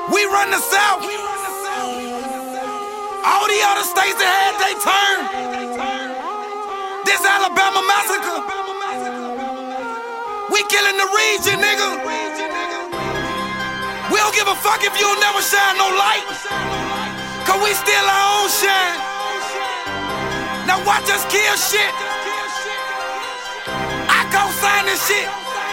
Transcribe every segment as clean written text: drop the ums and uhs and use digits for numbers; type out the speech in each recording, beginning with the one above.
We run the South. All the other states that had they turn. This Alabama massacre. We killing the region, nigga. We don't give a fuck if you'll never shine no light. Cause we still our own shine. Now watch us kill shit. I co-sign this shit.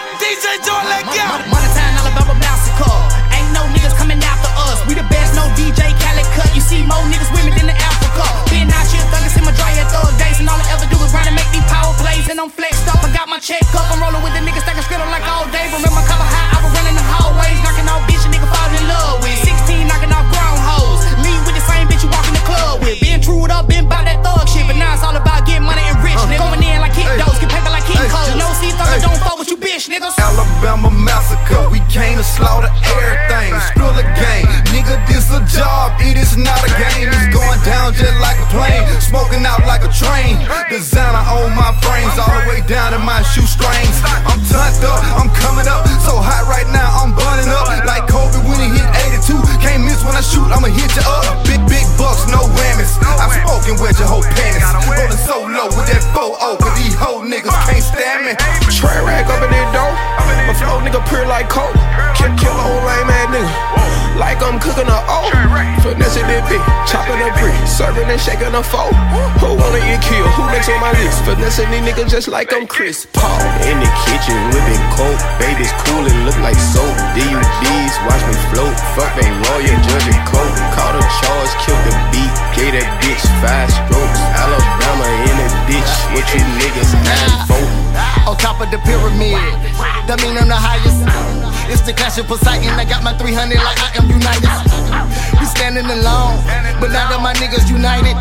DJ Joy, let go. Monotone Alabama massacre. Ain't no niggas coming after us. We the best, no DJ Khaled cut. You see more niggas women than the Africa. Been out here thugging, see my dry head thug days. And all I ever do is grind and make these power plays. And I'm flexed up, I got my check up. I'm rolling with the niggas stacking script like all day. Remember cover high, I was running the hallways. Knocking off bitch, a nigga falling in love with. 16 knocking off grown hoes. Lean with the same bitch you walk in the club with. Been trued up, been bout that thug shit. But now it's all about getting money and rich, nigga. Going in like kick dogs, get paper like King Cole. No see thugger, don't fuck with you bitch, niggas. Alabama massacre, we came to slaughter everything. Spill the game, nigga, this a job, it is not a game. It's going down just like a plane, smoking out like a train. Designer on my frames, all the way down to my shoestrings. I'm tucked up, I'm coming up, so hot right now, I'm burning up. Like Kobe when he hit 82, can't miss when I shoot, I'ma hit you up. Big bucks, no whammies, I'm spoken with your whole panties. Rolling so low with that 4-0, but these whole niggas can't stand me. Tray rag up in that dough. My flow nigga pure like coke. Kill a whole lame ass nigga. Like I'm cooking a O. Finessing that bitch, chopping a brick, serving and shaking a foe. Who wanna get killed? Who next on my list? Finessing these niggas just like I'm Chris Paul. In the kitchen, whipping coke. Baby's cool and look like soap. DUDs, watch me float. Fuck ain't lawyer, judge and coke. Caught a charge, killed the beat. Gave that bitch 5 strokes. Alabama in that bitch. What you niggas had for? On top of the pyramid, that mean I'm the highest. It's the clash of Poseidon, I got my 300 like I am United. We standing alone, but now that my niggas united,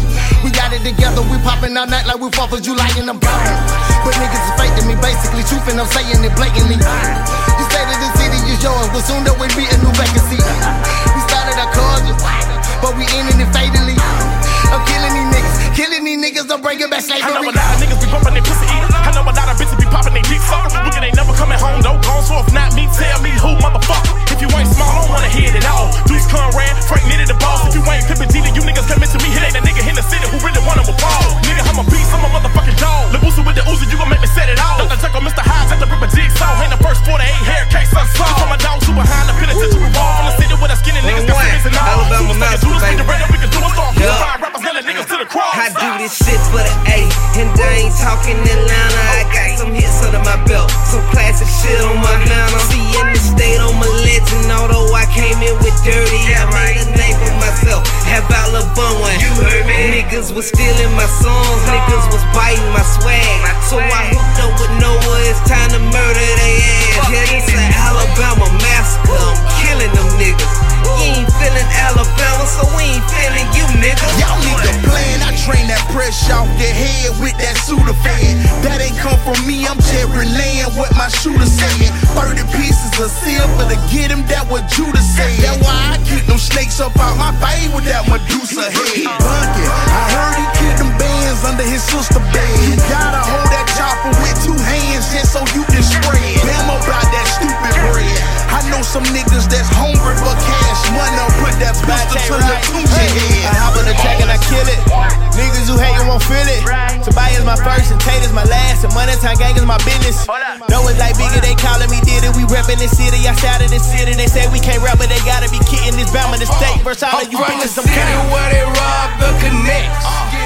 we got it together, we popping all night like we 4th of July and I'm gone. But niggas is faking me, basically truth and I'm saying it blatantly. You say that the city is yours, but soon there will be a new vacancy. We started our causes, but we ending it fatally. I'm killing these niggas, I'm bringing back slavery. I know a lot of niggas be bumping their pussy eater. I know a lot of bitches be popping their dicks up. Looking ain't never coming home, don't gone. So if not me, tell me who, motherfucker. If you ain't small, I don't wanna hear it at all. Deuce Conrad, Frank knitted the boss. If you ain't Pippin' Dita, you niggas come into me. Hit ain't a nigga in the city who really wanna ball. Nigga, I'm a beast, I'm a motherfucking dog. Labusa with the Uzi, you gon' make me set it off. Dr. Jekyll, Mr. Hyde, at the rip a jigsaw. Ain't the first 48 hair case unsolved. From my dog to behind the penitentiary wall. From the city with a skinny niggas got serious and all. Alabama massacre, baby. We can do a storm. Rappers, none of niggas to the cross. I do this shit for the A, and I ain't talking Atlanta. I got some hits under my belt, some classic shit on my mantle. See in the state, I'm a legend, although I came in with dirty. I made a name for myself, have Alabama. You heard me? Niggas was stealing my songs, niggas was biting my swag. So I hooked up with Noah, it's time to murder they ass. Yeah, this an Alabama massacre, I'm killing them niggas. You ain't feeling Alabama, so we ain't feeling you, nigga. Y'all need to plan, I train that pressure off your head with that Sudafed. That ain't come from me, I'm Jerry laying what my shooter saying. 30 pieces of silver to get him, that what Judas said. That's why I keep them snakes up out my face with that Medusa head. Bunkin', I heard he keep them bands under his sister bed. You gotta hold that chopper with 2 hands just so you can spread. Damn about that stupid bread. I know some niggas that's hungry for cash money. Put that pistol to the Tunechi head. I hop on the track and I kill it. Niggas who hatin' won't feel it. Tobias my first and Tate is my last. And Money Time Gang is my business. Know it's like bigger, they calling me did it. We reppin' the city, outside of the city. They say we can't rap, but they gotta be kidding. This Bama the state. Verse all of you bitches, I'm city where they rob the connects.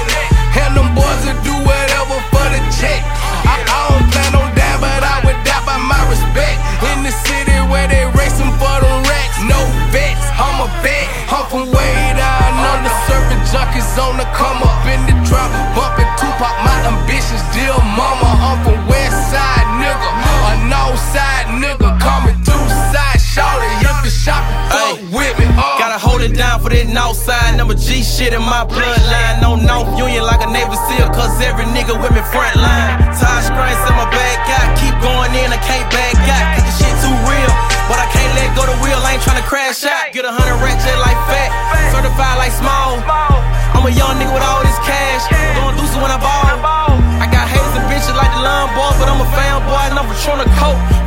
And them boys will do whatever for the check. I don't plan on that, but I would die by my respect. In the city where they racing for them racks. No bets, I'm a vet. I'm from way down under, serving junkies on the come up in the drop, bumping Tupac, my ambitions, dear mama. I'm from west side nigga, a north side nigga, coming through side, shout it, if you shopping, fuck with me. Gotta hold it down for that north side. Number G shit in my bloodline. No North Union like a Navy SEAL, cause every nigga with me front line. Tie screens in my bag, got keep going in, I can't back out. Cause the shit too real, but I can't let go the wheel, I ain't tryna crash out. Get 100 racks just like fat, certified like small. I'm a young nigga with all this cash, going loose when I ball. I got haters and bitches like the lawn boy, but I'm a fanboy and I'm from Trona Coat. Fuck bitch.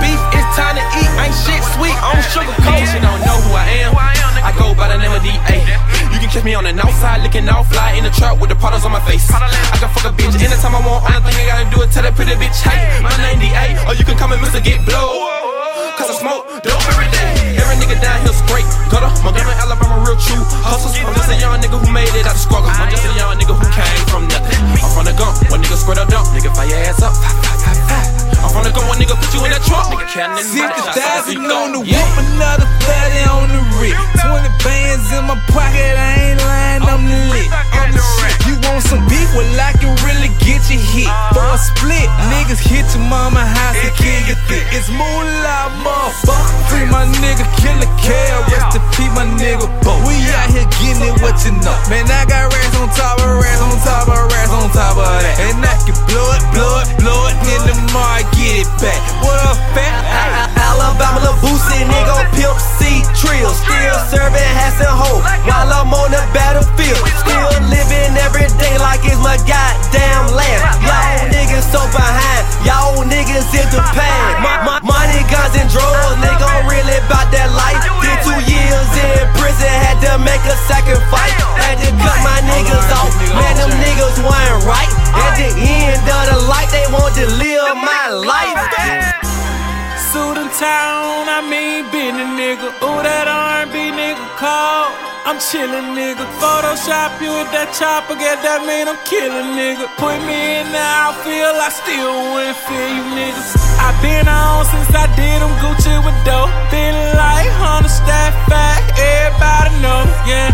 beef, it's time to eat. Ain't shit sweet, on sugar coat. You don't know who I am. I go by the name of D.A. You can catch me on the outside, licking all fly in the trap with the products on my face. I can fuck a bitch anytime I want. Only thing I gotta do is tell that pretty bitch, hey, my name D.A. Or you can call me Mr. Get Blow. Cause I smoke dope every day. Every nigga down here straight. Gutter, Montgomery, Alabama, real true hustles. I'm just a young nigga who made it out of struggle. I'm just a young nigga who came from nothing. I'm from the gun, one nigga squirt up dump. Nigga fire your ass up, I'm from the gun, one nigga put you in that trunk. Nigga cannon, 50,000 on the whip, another 30 on the rip. 20 bands in my pocket, I ain't lying, I'm the lit. I'm the shit. You want some beef? Well, I can really get you hit. For a split, niggas hit your mama house and kill you thick. It's moolah, motherfucker. Free my nigga, Killer Kale, rest in peace, my nigga Bo. We out here getting it, what you know. Man, I got rats on top of rats on top of rats on top of that. And I can blow it in the mark, get it back. What up, fat? Alabama, Lil Boosie, nigga on Pimp C Trill. Still serving hats and hoes while I'm on the battlefield. Still living every day like it's my goddamn last. Y'all niggas so behind, y'all niggas in the past. Money, guns, and drugs, nigga really about that life. Did 2 years in prison, had to make a sacrifice. Had to cut my niggas off, man, them niggas weren't right. At the end of the life, they want to live my life. Suit and town, I mean business, nigga. Ooh, that R&B nigga call. I'm chillin', nigga. Photoshop you with that chopper, get that mean I'm killin', nigga. Put me in the outfield, I still wouldn't feel you niggas. I been on since I did them Gucci with dope. Feelin' like Honda Stack Fat, everybody know, yeah.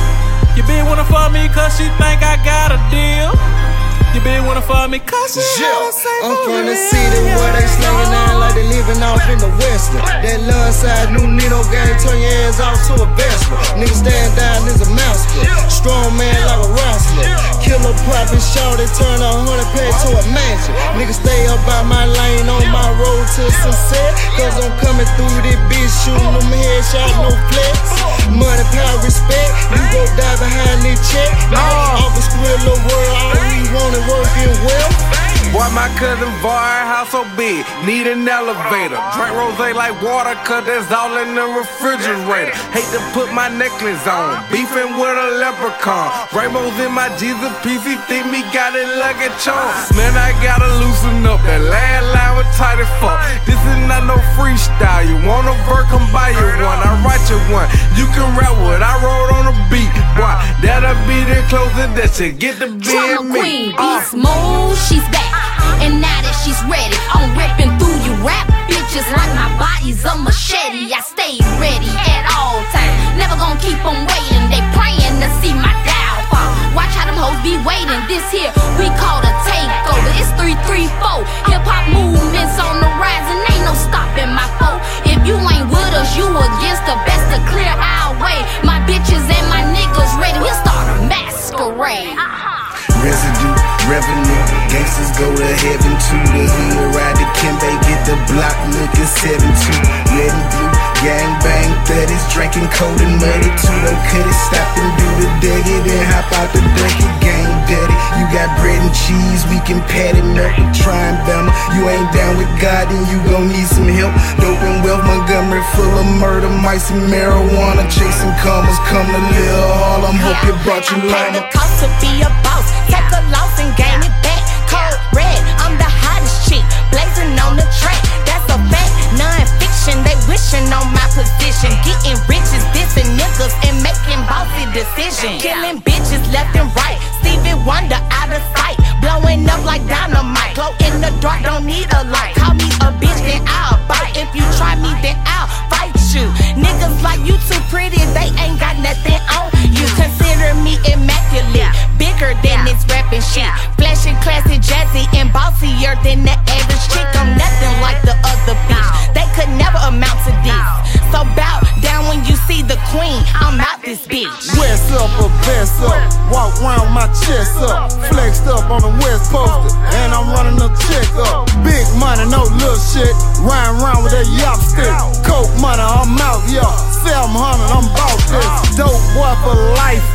You been wanna fuck me cause she think I got a deal. You been wanna fuck me cause you I'm from the city where they slangin' down like they living off in the western. That love side, new Nino gang, turn your ass off to a Vespa. Nigga stand down is a master. Strong man like a wrestler. Killer poppin' shorty, turn 100 pay to a mansion. Nigga stay up by my lane on my road to success. Cause I'm coming through this bitch shooting them headshots, no flex. Money, power, respect. You go die behind this check. Office Skrilla world, all we want is working well. Boy, my cousin Var, house so big, need an elevator. Drink rosé like water, cause that's all in the refrigerator. Hate to put my necklace on, beefing with a leprechaun. Rainbows in my Jesus piece, he think me got it like a charm. Man, I gotta loosen up, that last line was tight as fuck. This is not no freestyle, you want a verse, come buy you one. I write you one, you can rap what I wrote on the beat. Boy, that'll be the closing that shit, get the beat me. Queen, Beast Mode, she's back. And now that she's ready, I'm ripping through you rap bitches like my body's a machete. I stay ready at all times, never gonna keep them waiting. They praying to see my downfall. Watch how them hoes be waiting. This here we call a takeover. It's 334. Hip hop movements on the rise and ain't no stopping my foe. If you ain't with us, you against the best to clear our way. My bitches and my niggas ready. We'll start a masquerade. Residue, revenue, gangsters go to heaven to the hood, ride the Kimbe, get the block looking 7-2. Red and blue, gang bang, 30s, drinking cold and muddy too. Don't cut it, stop and do the diggy, then hop out the bucket, gang dirty. You got bread and cheese, we can pat it up with Triumph. You ain't down with God, then you gon' need some help. Dope and wealth, Montgomery full of murder, mice and marijuana, chasing commas, come to Lil Harlem. Hope you brought your llama. The cost to be a boss, take a loss and gain it back. Cold red, I'm the hottest chick, blazing on the track. That's a fact, non-fiction. They wishing on my position, getting riches, dissing niggas and making bossy decisions. Killing bitches left and right, Stevie Wonder out of sight, blowing up like dynamite. Glow in the dark, don't need a light. Call me a bitch, then I'll bite. If you try me, then I'll fight you. Niggas like you too pretty, they ain't got nothing on you. Consider me immaculate, bigger than this rapping shit. Flashing, classy, jazzy, and bossier than the average chick. I'm nothing like the other bitch, they could never amount to this. So bow down when you see the queen, I'm out this bitch. West up or vest up, walk round my chest up. Flexed up on the West Coaster, and I'm running a check up. Big money, no little shit, riding around with that yop stick. Coke money, I'm out, yeah. 700, I'm bout this. Dope boy for life.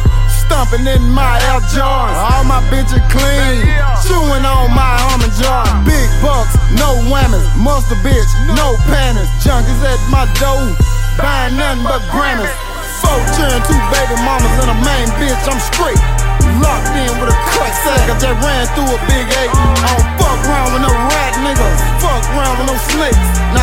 Stomping in my Air Jordans. All my bitches clean. Chewing on my almond jar. Big bucks, no whammies. Mustard bitch, no panties. Junkies at my door, buying nothing but Grammys. 4 children, 2 baby mamas, and a main bitch. I'm straight. Locked in with a crack sack. I just ran through a big 8. I don't fuck around with no rat niggas. Fuck around with no snakes.